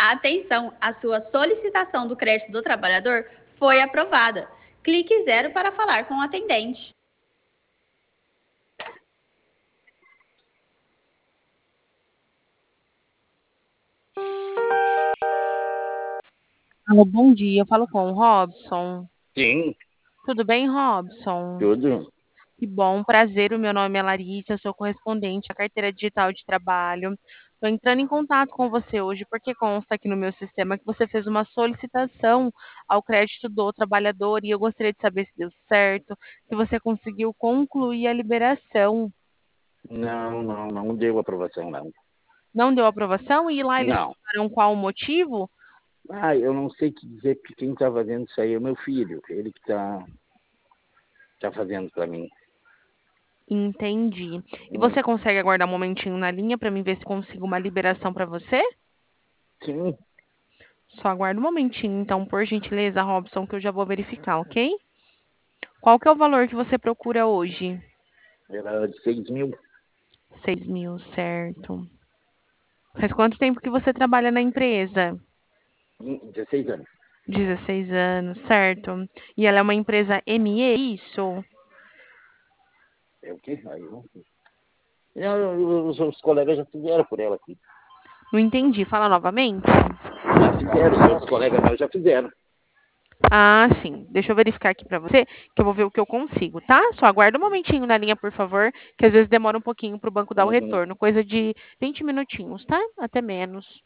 Atenção, a sua solicitação do crédito do trabalhador foi aprovada. Clique 0 para falar com o atendente. Alô, bom dia. Eu falo com o Robson. Sim, Tudo bem, Robson? tudo. Que bom, prazer. O meu nome é Larissa, eu sou correspondente à carteira digital de trabalho. Estou entrando em contato com você hoje porque consta aqui no meu sistema que você fez uma solicitação ao crédito do trabalhador e eu gostaria de saber se deu certo, se você conseguiu concluir a liberação. Não deu aprovação, não. Não deu aprovação e lá eles Não. falaram qual o motivo? Eu não sei te dizer porque quem está fazendo isso aí é o meu filho, ele que tá fazendo para mim. Entendi. E Hum, você consegue aguardar um momentinho na linha para mim ver se consigo uma liberação para você? Sim, Só aguarda um momentinho, então, por gentileza, Robson, que eu já vou verificar, ok? Qual que é o valor que você procura hoje? era de 6.000, 6.000, certo. Faz quanto tempo que você trabalha na empresa? 16 anos. 16 anos, certo. E ela é uma empresa ME, isso? É o quê? Aí, os colegas já fizeram por ela aqui. Não entendi, fala novamente. Já fizeram, outros colegas meus já fizeram. Ah, sim. Deixa eu verificar aqui para você, que eu vou ver o que eu consigo, tá? Só aguarda um momentinho na linha, por favor, que às vezes demora um pouquinho para o banco dar o Uhum. retorno, coisa de 20 minutinhos, tá? Até menos.